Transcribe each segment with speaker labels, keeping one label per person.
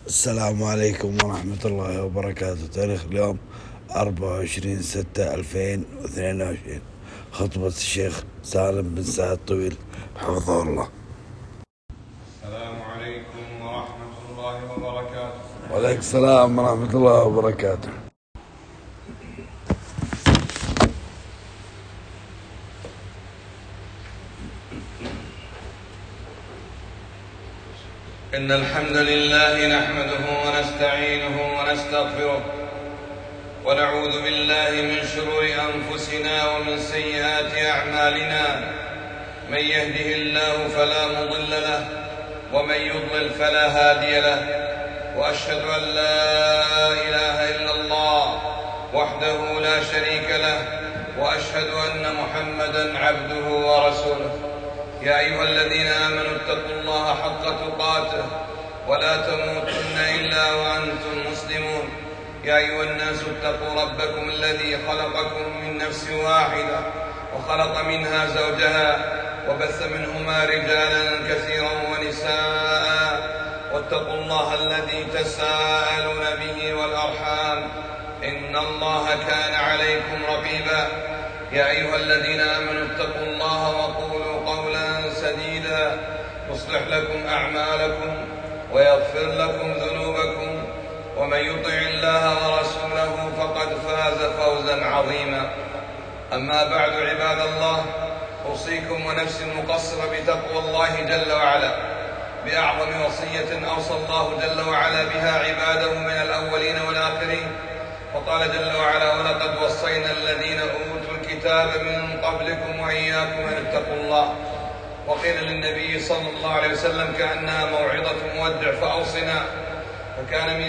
Speaker 1: السلام عليكم ورحمة الله وبركاته. تاريخ اليوم 24/6/2022. خطبة الشيخ سالم بن سعد طويل حفظه الله.
Speaker 2: السلام عليكم ورحمة الله وبركاته.
Speaker 1: وعليكم السلام ورحمة الله وبركاته.
Speaker 2: إن الحمد لله نحمده ونستعينه ونستغفره، ونعوذ بالله من شرور أنفسنا ومن سيئات أعمالنا. من يهده الله فلا مضل له، ومن يضلل فلا هادي له. وأشهد أن لا إله إلا الله وحده لا شريك له، وأشهد أن محمدًا عبده ورسوله. يا أيها الذين آمنوا اتقوا الله حق تقاته ولا تموتن إلا وأنتم مسلمون. يا أيها الناس اتقوا ربكم الذي خلقكم من نفس واحدة وخلق منها زوجها وبث منهما رجالا كثيرا ونساء. واتقوا الله الذي تساءلون به والأرحام، إن الله كان عليكم رقيبا. يا أيها الذين آمنوا اتقوا الله وقولوا قولا سديدا يصلح لكم أعمالكم ويغفر لكم ذنوبكم، ومن يطع الله ورسوله فقد فاز فوزا عظيما. أما بعد، عباد الله، أوصيكم ونفسي المقصرة بتقوى الله جل وعلا بأعظم وصية أوصى الله جل وعلا بها عباده من الأولين والآخرين. وقال جل وعلا: ولقد وصينا الذين أوتوا الكتاب من قبلكم وإياكم أن اتقوا الله. وقيل للنبي صلى الله عليه وسلم كأنها موعظة مودع فأوصنا، فكان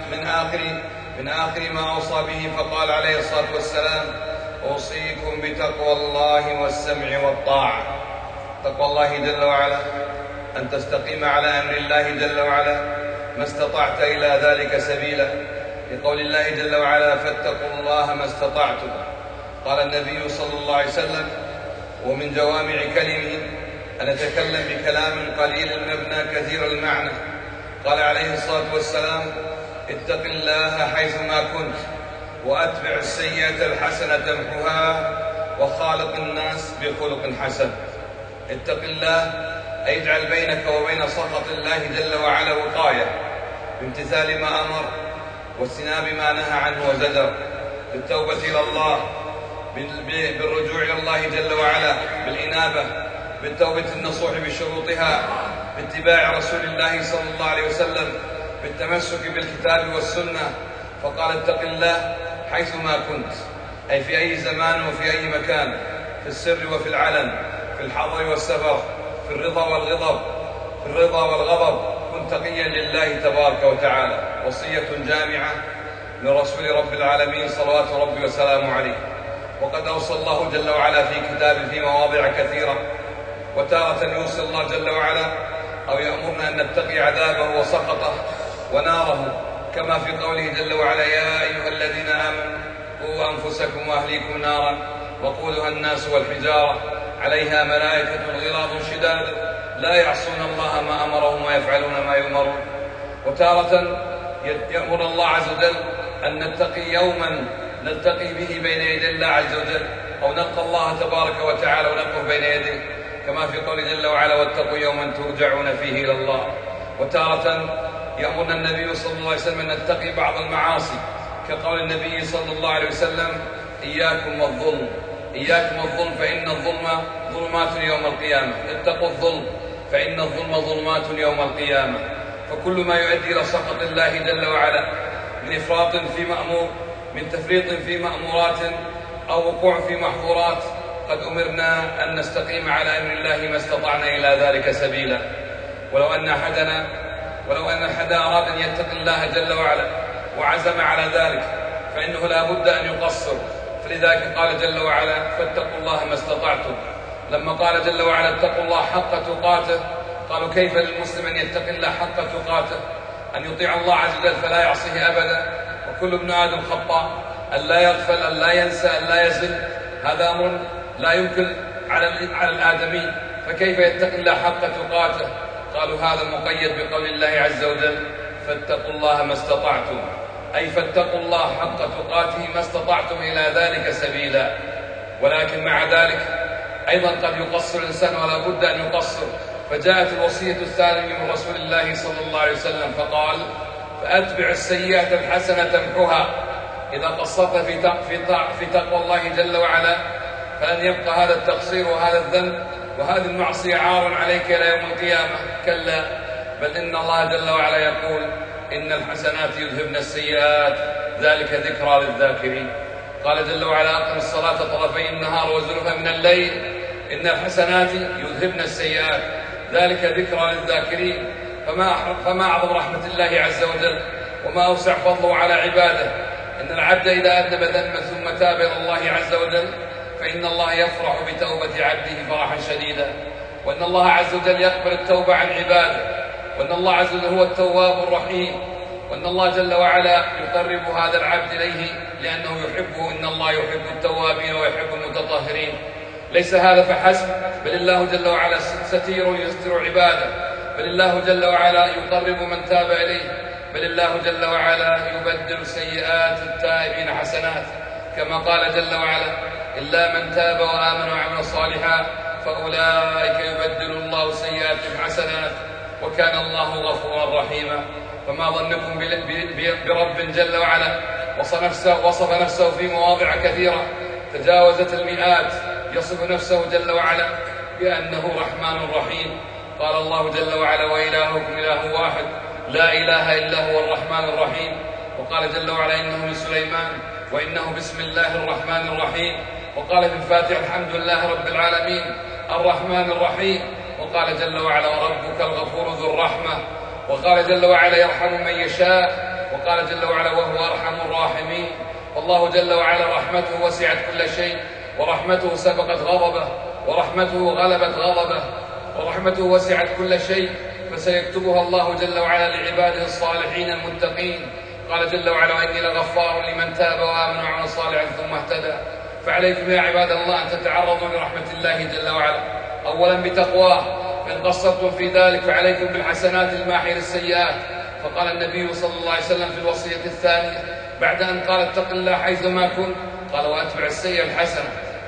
Speaker 2: من آخر ما أوصى به، فقال عليه الصلاة والسلام: أوصيكم بتقوى الله والسمع والطاعة. تقوى الله جل وعلا أن تستقيم على أمر الله جل وعلا ما استطعت إلى ذلك سبيلا، لقول الله جل وعلا: فاتقوا الله ما استطعتم. قال النبي صلى الله عليه وسلم: ومن جوامع كلمه أن نتكلم بكلام قليل المبنى كثير المعنى. قال عليه الصلاة والسلام: اتق الله حيثما كنت، وأتبع السيئة الحسنة تمحها، وخالق الناس بخلق حسن. اتق الله أي اجعل بينك وبين سخط الله جل وعلا وقاية بامتثال ما أمر واجتناب ما نهى عنه وزجر، بالتوبة إلى الله، بالرجوع إلى الله جل وعلا، بالإنابة، بالتوبة النصوح بشروطها، باتباع رسول الله صلى الله عليه وسلم، بالتمسك بالكتاب والسنة. فقال: اتق الله حيثما كنت، أي في أي زمان وفي أي مكان، في السر وفي العلن، في الحضر والسفر، في الرضا والغضب، في الرضا والغضب. كن تقيا لله تبارك وتعالى. وصية جامعة من رسول رب العالمين صلوات ربي وسلامه عليه. وقد أوصى الله جل وعلا في كتابه في مواضع كثيرة، وتارة يوصي الله جل وعلا أو يأمرنا أن نتقي عذابه وسخطه وناره، كما في قوله جل وعلا: يا أيها الذين آمنوا قوا أنفسكم وأهليكم نارا وقودها الناس والحجارة عليها ملائكة غلاظ شداد لا يعصون الله ما أمرهم ويفعلون ما يؤمرون. وتارة يأمر الله عز وجل أن نتقي يوما نلتقي به بين يدي الله عز وجل، أو نلقى الله تبارك وتعالى ونقف بين يديه، كما في قول جل وعلا: واتقوا يوما ترجعون فيه إلى الله. وتارة يأمرنا النبي صلى الله عليه وسلم أن نتقي بعض المعاصي، كقول النبي صلى الله عليه وسلم: إياكم والظلم، إياكم والظلم فإن الظلم ظلمات يوم القيامة. اتقوا الظلم فإن الظلم ظلمات يوم القيامة. فكل ما يؤدي إلى سخط الله جل وعلا من إفراط في مأمور، من تفريط في مأمورات، أو وقوع في محظورات، قد أمرنا أن نستقيم على أمر الله ما استطعنا إلى ذلك سبيلا. ولو أن أحد أراد أن يتقي الله جل وعلا وعزم على ذلك، فإنه لا بد أن يقصر. فلذلك قال جل وعلا: فاتقوا الله ما استطعتم. لما قال جل وعلا: اتقوا الله حق تقاته، قالوا: كيف للمسلم أن يتقي الله حق تقاته؟ أن يطيع الله عز وجل فلا يعصيه أبدا، وكل ابن آدم خطاء، أن لا يغفل، أن لا ينسى، أن لا يزل. هذا أمر لا يمكن على الآدمي، فكيف يتقي الله حق تقاته؟ قالوا: هذا مقيد بقول الله عز وجل: فاتقوا الله ما استطعتم، أي فاتقوا الله حق تقاته ما استطعتم إلى ذلك سبيلا. ولكن مع ذلك أيضا قد يقصر الإنسان ولا بد أن يقصر، فجاءت الوصية الثانية من رسول الله صلى الله عليه وسلم فقال: فأتبع السيئة الحسنة تمحها. إذا قصرت في تقوى الله جل وعلا فلن يبقى هذا التقصير وهذا الذنب وهذه المعصية عار عليك إلى يوم القيامة، كلا، بل إن الله جل وعلا يقول: إن الحسنات يذهبن السيئات ذلك ذكرى للذاكرين. قال جل وعلا: أقم الصلاة طرفي النهار وزلفا من الليل إن الحسنات يذهبن السيئات ذلك ذكرى للذاكرين. فما أعظم رحمة الله عز وجل وما أوسع فضله على عباده. إن العبد إذا أذنب ذنبا ثم تاب إلى الله عز وجل فإن الله يفرح بتوبة عبده فرحا شديدا، وأن الله عز وجل يقبل التوبة عن عباده، وأن الله عز وجل هو التواب الرحيم، وأن الله جل وعلا يقرب هذا العبد إليه لأنه يحبه. إن الله يحب التوابين ويحب المتطهرين. ليس هذا فحسب، بل الله جل وعلا ستير يستر عباده، بل الله جل وعلا يقرب من تاب إليه، بل الله جل وعلا يبدل سيئات التائبين حسنات، كما قال جل وعلا: إلا من تاب وآمن وعمل صالحا فأولئك يبدل الله سيئاتهم حسنات وكان الله غفورا رحيما. فما ظنكم برب جل وعلا وصف نفسه في مواضع كثيرة تجاوزت المئات يصف نفسه جل وعلا بأنه رحمن رحيم. قال الله جل وعلا: وإلهكم إله واحد لا إله إلا هو الرحمن الرحيم. وقال جل وعلا: إنه لسليمان وإنه بسم الله الرحمن الرحيم. وقال في الفاتحة: الحمد لله رب العالمين الرحمن الرحيم. وقال جل وعلا: وربك الغفور ذو الرحمة. وقال جل وعلا: يرحم من يشاء. وقال جل وعلا: وهو أرحم الراحمين. والله جل وعلا رحمته وسعت كل شيء، ورحمته سبقت غضبه، ورحمته غلبت غضبه، ورحمته وسعت كل شيء، فسيكتبها الله جل وعلا لعباده الصالحين المتقين. قال جل وعلا: وإني لغفار لمن تاب وآمن وعمل صالحا ثم اهتدى. فعليكم يا عباد الله أن تتعرضوا لرحمة الله جل وعلا أولا بتقواه، فإن قصرتم في ذلك فعليكم بالحسنات الماحية للسيئات. فقال النبي صلى الله عليه وسلم في الوصية الثانية بعد أن قال: اتق الله حيثما كنت، قال: وأتبع السيئة الحسنة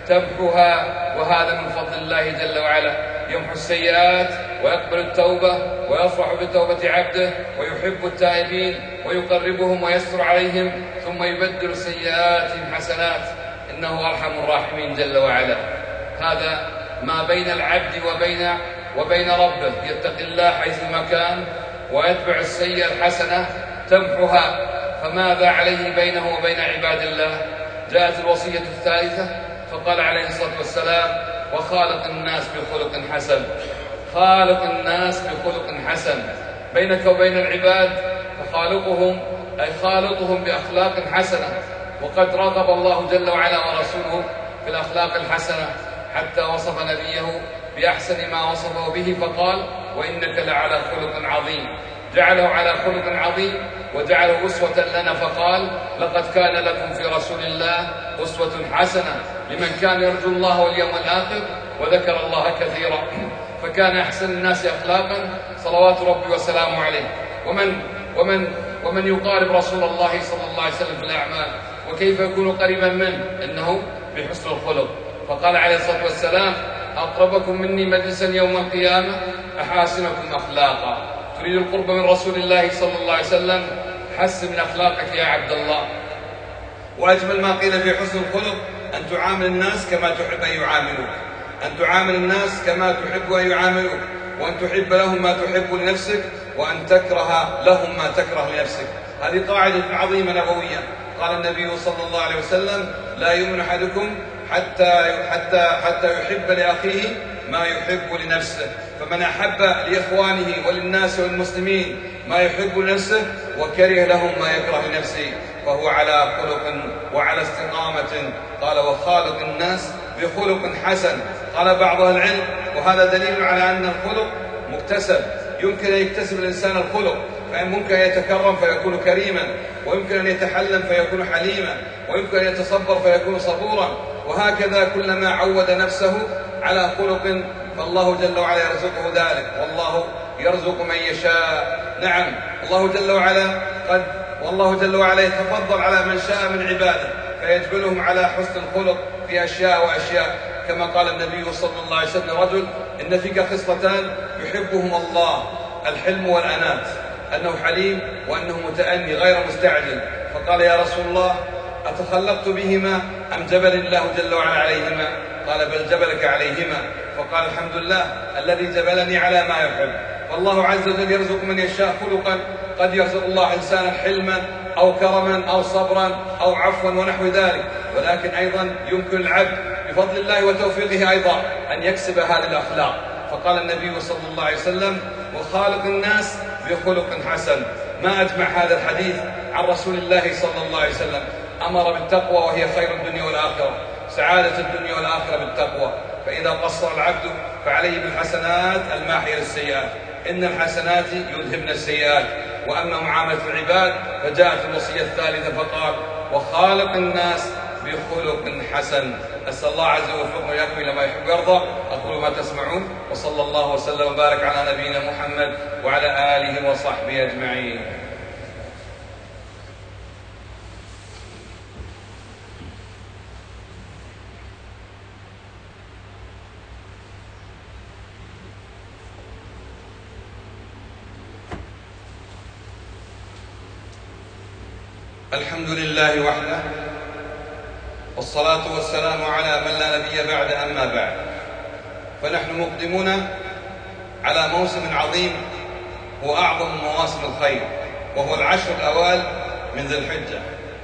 Speaker 2: تمحها. وهذا من فضل الله جل وعلا، يمحو السيئات ويقبل التوبة ويفرح بتوبة عبده ويحب التائبين ويقربهم ويستر عليهم ثم يبدل سيئاتهم حسنات، إنه أرحم الراحمين جل وعلا. هذا ما بين العبد وبين ربه، يتقي الله حيثما كان ويتبع السيئة الحسنة تمحها. فماذا عليه بينه وبين عباد الله؟ جاءت الوصية الثالثة فقال عليه الصلاة والسلام: وخالق الناس بخلق حسن. خالق الناس بخلق حسن. بينك وبين العباد فخالقهم أي خالقهم بأخلاق حسنة. وقد رغب الله جل وعلا ورسوله في الأخلاق الحسنة حتى وصف نبيه بأحسن ما وصفه به فقال: وإنك لعلى خلق عظيم. جعله على خلق عظيم وجعله أسوة لنا فقال: لقد كان لكم في رسول الله أسوة حسنة لمن كان يرجو الله واليوم الآخر وذكر الله كثيرا. فكان أحسن الناس أخلاقا صلوات ربي وسلامه عليه. ومن يقارب رسول الله صلى الله عليه وسلم في الأعمال وكيف يكون قريبا منه؟ إنه بحسن الخلق. فقال عليه الصلاة والسلام: أقربكم مني مجلسا يوم القيامة أحاسنكم أخلاقا. تريد القرب من رسول الله صلى الله عليه وسلم؟ حسن من أخلاقك يا عبد الله. وأجمل ما قيل في حسن الخلق أن تعامل الناس كما تحب أن يعاملوك، أن تعامل الناس كما تحب أن يعاملوك، وأن تحب لهم ما تحب لنفسك، وأن تكره لهم ما تكره لنفسك. هذه قاعدة عظيمة نبوية. قال النبي صلى الله عليه وسلم: لا يؤمن أحدكم حتى يحب لأخيه ما يحب لنفسه. فمن أحب لإخوانه وللناس والمسلمين ما يحب لنفسه وكره لهم ما يكره لنفسه فهو على خلق وعلى استقامة. قال: وخالق الناس بخلق حسن. قال بعض أهل العلم: وهذا دليل على أن الخلق مكتسب، يمكن أن يكتسب الإنسان الخلق، فممكن أن يتكرم فيكون كريما، ويمكن أن يتحلم فيكون حليما، ويمكن أن يتصبر فيكون صبورا، وهكذا كلما عود نفسه على خلق فالله جل وعلا يرزقه ذلك، والله يرزق من يشاء. نعم، والله جل وعلا يتفضل على من شاء من عباده فيجبلهم على حسن الخلق في أشياء وأشياء، كما قال النبي صلى الله عليه وسلم: رجل إن فيك خصلتان يحبهما الله، الحلم والأنات، أنه حليم وأنه متأني غير مستعجل. فقال: يا رسول الله، أتخلقت بهما أم جبل الله جل وعلا عليهما؟ قال: بل جبلك عليهما. فقال: الحمد لله الذي جبلني على ما يحب. فالله عز وجل يرزق من يشاء خلقا، قد يرزق الله إنسانا حلما أو كرما أو صبرا أو عفوا ونحو ذلك، ولكن أيضا يمكن العبد بفضل الله وتوفيقه أيضا أن يكسب هذه الأخلاق. فقال النبي صلى الله عليه وسلم: وخالق الناس بخلق حسن. ما أجمع هذا الحديث عن رسول الله صلى الله عليه وسلم. أمر بالتقوى وهي خير الدنيا والآخرة، سعادة الدنيا والآخرة بالتقوى. فإذا قصر العبد فعليه بالحسنات الماحية للسيئات، إن الحسنات يذهبن السيئات. وأما معاملة العباد فجاءت الوصية الثالثة فقال: وخالق الناس بخلق حسن. أسأل الله عز وجل يوفقنا وإياكم إلى ما يحب ويرضى. أقول ما تسمعون، وصلى الله وسلم وبارك على نبينا محمد وعلى آله وصحبه أجمعين. الحمد لله وحده، والصلاة والسلام على من لا نبي بعد. أما بعد، فنحن مقدمون على موسم عظيم هو أعظم مواسم الخير، وهو العشر الأوائل من ذي الحجة.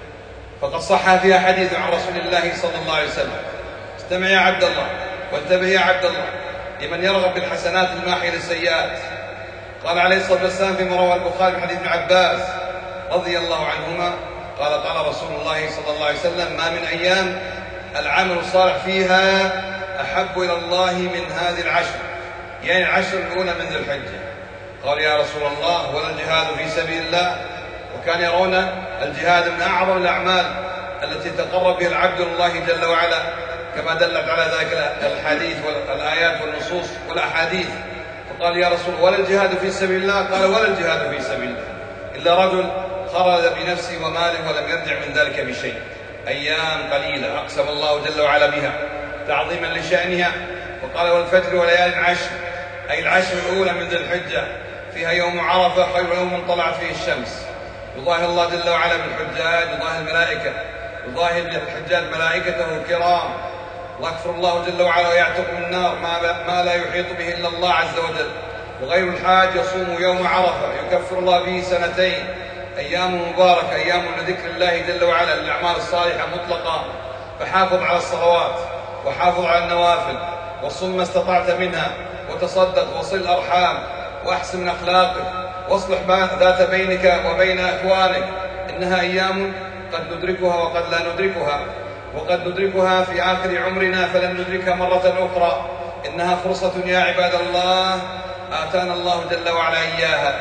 Speaker 2: فقد صح فيها حديث عن رسول الله صلى الله عليه وسلم: استمع يا عبد الله وانتبه يا عبد الله لمن يرغب بالحسنات الماحية للسيئات. قال عليه الصلاة والسلام فيما رواه البخاري من حديث ابن عباس رضي الله عنهما قال رسول الله صلى الله عليه وسلم: ما من أيام العمل الصالح فيها أحب إلى الله من هذه العشر، يعني العشر الأولى من ذي الحجة. قال: يا رسول الله، ولا الجهاد في سبيل الله؟ وكان يرون الجهاد من أعظم الأعمال التي تقرب بها العبد الله جل وعلا، كما دلت على ذلك الحديث والآيات والنصوص والأحاديث. فقال: يا رسول الله، ولا الجهاد في سبيل الله؟ قال: ولا الجهاد في سبيل الله إلا رجل خرج بنفسه وماله ولم يرجع من ذلك بشيء. أيام قليلة أقسم الله جل وعلا بها تعظيما لشأنها، وقال: والفجر وليال عشر، أي العشر الأولى من ذي الحجة، فيها يوم عرفة خير يوم طلعت فيه الشمس. يضاهي الله جل وعلا بالحجاج، يضاهي الملائكة، يضاهي بالحجاج ملائكته الكرام، ويغفر الله جل وعلا ويعتق من النار ما لا يحيط به إلا الله عز وجل. وغير الحاج يصوم يوم عرفة يكفر الله به سنتين. أيام مباركة، أيام لذكر الله جل وعلا للأعمال الصالحة مطلقة. فحافظ على الصلوات وحافظ على النوافل، وصم ما استطعت منها، وتصدق، وصل الأرحام، وأحسن من أخلاقك، واصلح ذات بينك وبين أخوانك. إنها أيام قد ندركها وقد لا ندركها، وقد ندركها في آخر عمرنا فلن ندركها مرة أخرى. إنها فرصة يا عباد الله آتانا الله جل وعلا إياها.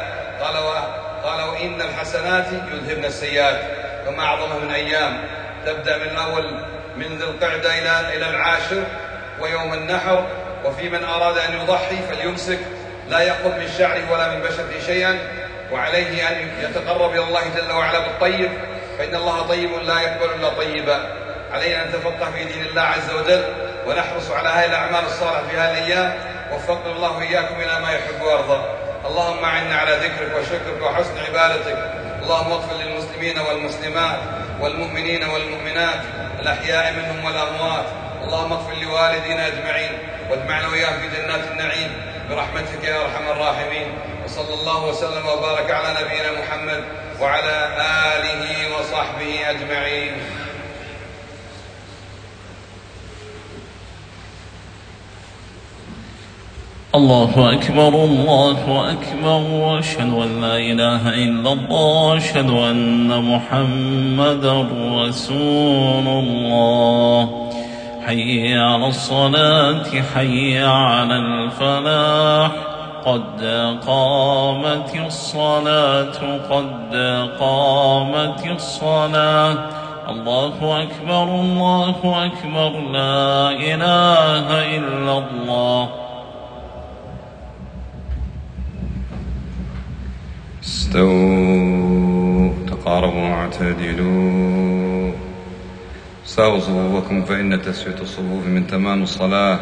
Speaker 2: قال: وإن الحسنات يذهبن السيئات. وما أعظمها من أيام، تبدأ من الأول من ذي القعدة إلى العاشر ويوم النحر. وفي من أراد أن يضحي فليمسك، لا يأخذ من شعره ولا من بشرته شيئا، وعليه أن يتقرب إلى الله جل وعلا بالطيب، فإن الله طيب لا يقبل إلا طيبا. علينا أن نتفقه في دين الله عز وجل ونحرص على هذه الأعمال الصالحة في هذه الأيام، وفقنا الله إياكم إلى ما يحب ويرضى. اللهم أعنا على ذكرك وشكرك وحسن عبادتك. اللهم اغفر للمسلمين والمسلمات والمؤمنين والمؤمنات الأحياء منهم والأموات. اللهم اغفر لوالدينا أجمعين، واجمعنا وإياهم في جنات النعيم برحمتك يا أرحم الراحمين. وصلى الله وسلم وبارك على نبينا محمد وعلى آله وصحبه أجمعين.
Speaker 3: الله أكبر الله أكبر، وأشهد أن لا إله إلا الله، وأشهد أن محمدا رسول الله. حي على الصلاة، حي على الفلاح، قد قامت الصلاة، قد قامت الصلاة. الله أكبر الله أكبر، لا إله إلا الله.
Speaker 2: استووا تقاربوا واعتدلوا ساووا صفوفكم فإن تسوية الصفوف من تمام الصلاة.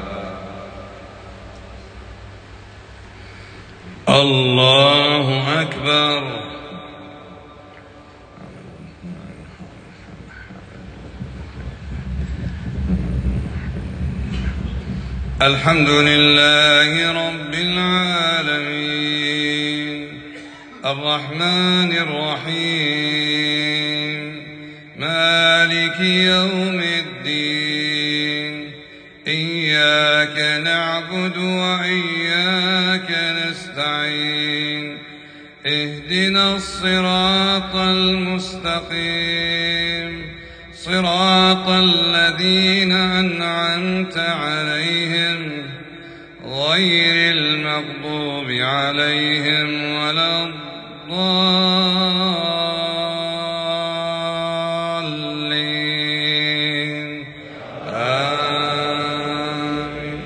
Speaker 2: الله أكبر. الحمد لله رب العالمين الرحمن الرحيم مالك يوم الدين إياك نعبد وإياك نستعين اهدنا الصراط المستقيم صراط الذين أنعمت عليهم غير المغضوب عليهم ولا الضالين آمين.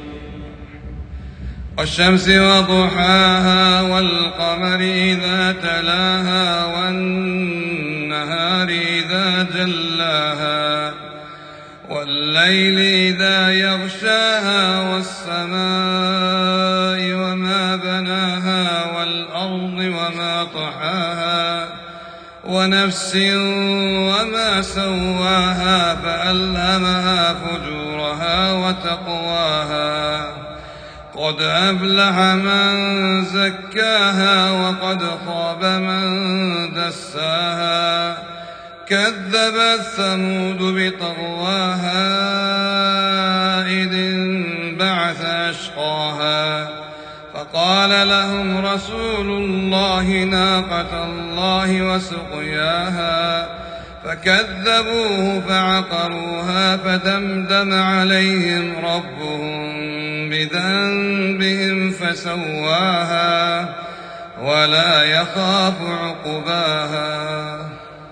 Speaker 2: والشمس وضحاها والقمر إذا تلاها والنهار إذا جلاها والليل إذا يغشاها والسماء وما بناها والأرض وما طحاها ونفس وما سواها فألهمها فجورها وتقواها قد أفلح من زكاها وقد خاب من دساها كذبت ثمود بطغواها إذ انبعث أشقاها فقال لهم رسول الله ناقة الله وسقياها فكذبوه فعقروها فدمدم عليهم ربهم بذنبهم فسواها ولا يخاف عقباها.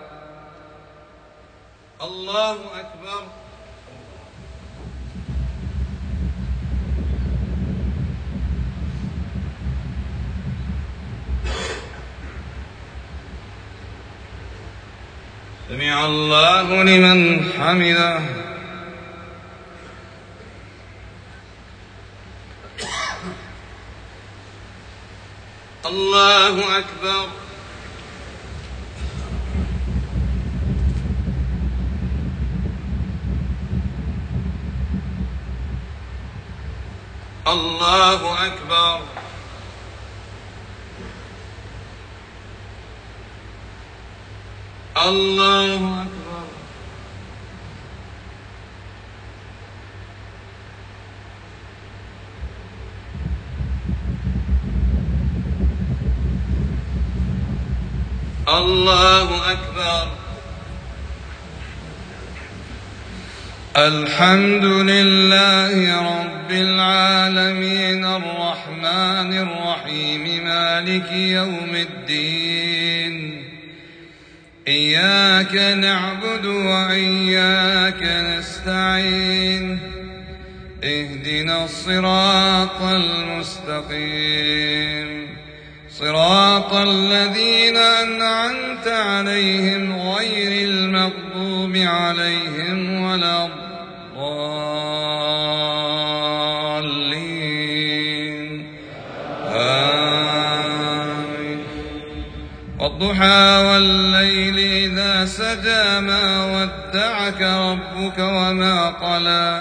Speaker 2: الله أكبر. سمع الله لمن حمده. الله أكبر. الله أكبر. الله أكبر. الله أكبر. الحمد لله رب العالمين الرحمن الرحيم مالك يوم الدين إياك نعبد وإياك نستعين اهدنا الصراط المستقيم صراط الذين أنعمت عليهم غير المغضوب عليهم ولا الضالين آمين. والضحى والليل إذا سجى ما ودعك ربك وما قلى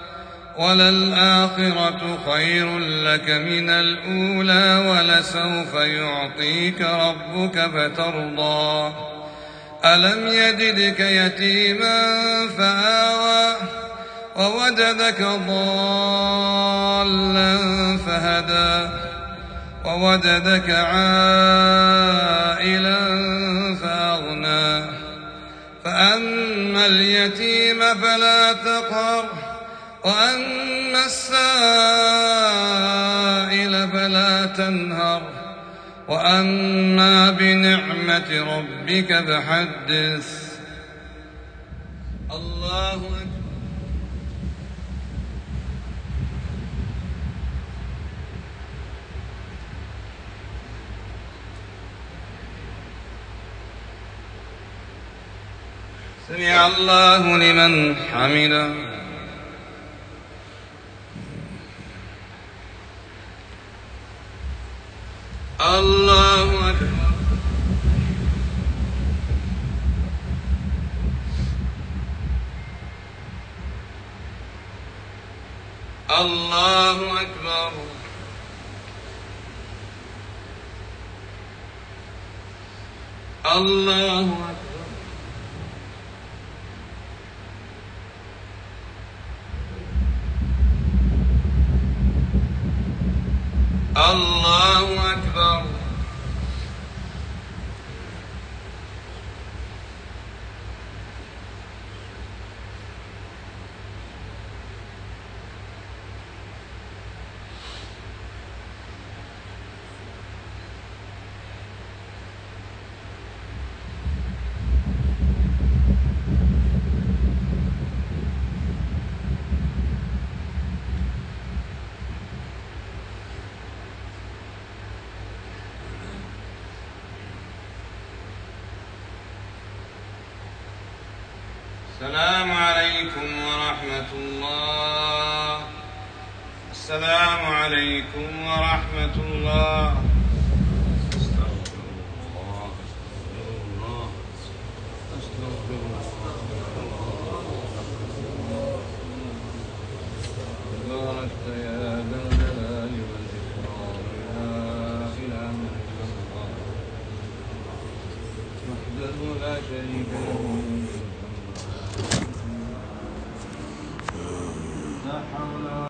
Speaker 2: وللآخرة خير لك من الأولى ولسوف يعطيك ربك فترضى ألم يجدك يتيما فآوى ووجدك ضالا فهدى ووجدك عائلا فأغنى فأما اليتيم فلا تقهر وأما السائل فلا تنهر وأما بنعمة ربك فحدث. الله أكبر. سمع الله لمن حمده. الله أكبر. الله أكبر. الله أكبر. الله أكبر. السلام عليكم ورحمة الله. السلام عليكم ورحمة الله.